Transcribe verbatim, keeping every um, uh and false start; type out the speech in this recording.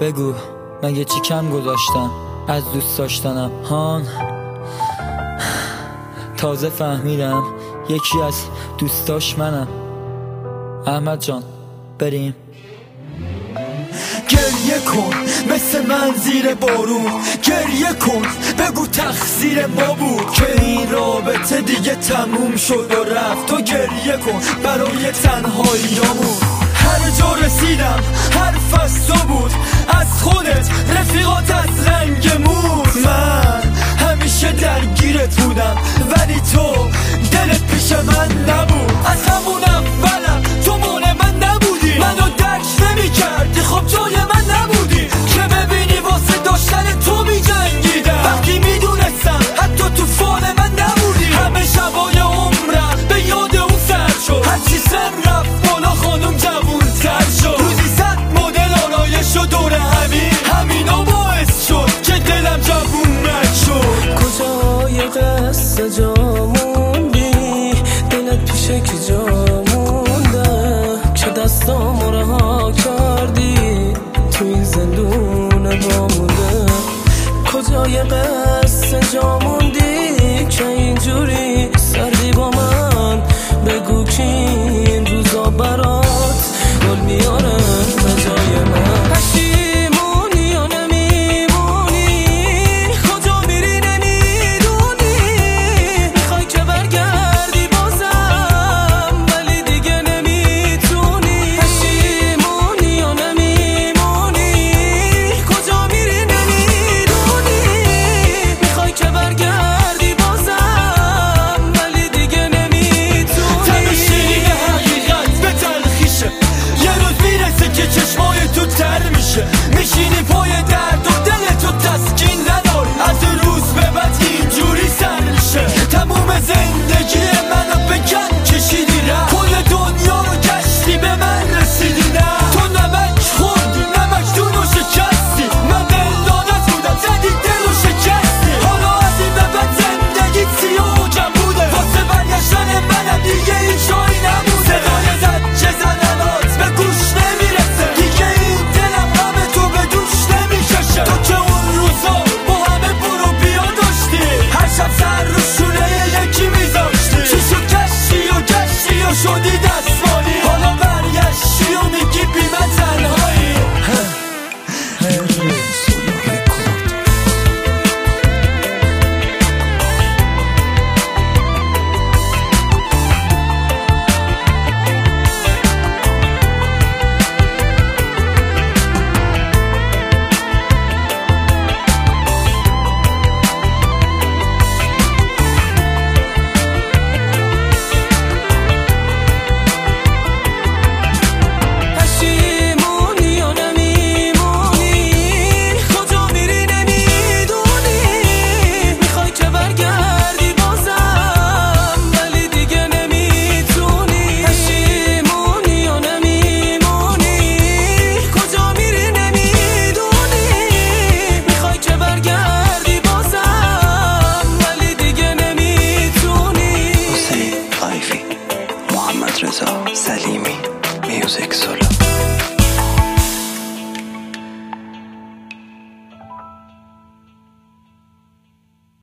بگو مگه چی کم گذاشتم از دوست داشتنم هان؟ تازه فهمیدم یکی از دوستاش منم. احمد جان بریم. گریه کن مثل من زیر بارون، گریه کن بگو تقصیر ما بود که این رابطه دیگه تموم شد و رفت. تو گریه کن برای تنهاییامون. هر جا رسیدم حرف از تو بود، از خودت رفیقات از رنگ موت. من همیشه درگیرت بودم ولی تو دلت پیش من نبود. از همون اولم تو مال من نبودی، منو درک نمی کردی، خب جای من نبودی که ببینی واسه داشتن تو می جنگیدم. وقتی می دونستم حتی تو فال من نبودی. همه شبای عمرم به یاد اون سر شد، هرچی سن رفت بالا خانم جوون تر شد. روزی صد مدل آرایش و دور همین همینا باعث شد که دلم جوون نشد. کجای قصه جا موندی، دلت پیشه که جا مونده که دستامو رها کردی تو این زندون با مونده. کجای قصه جا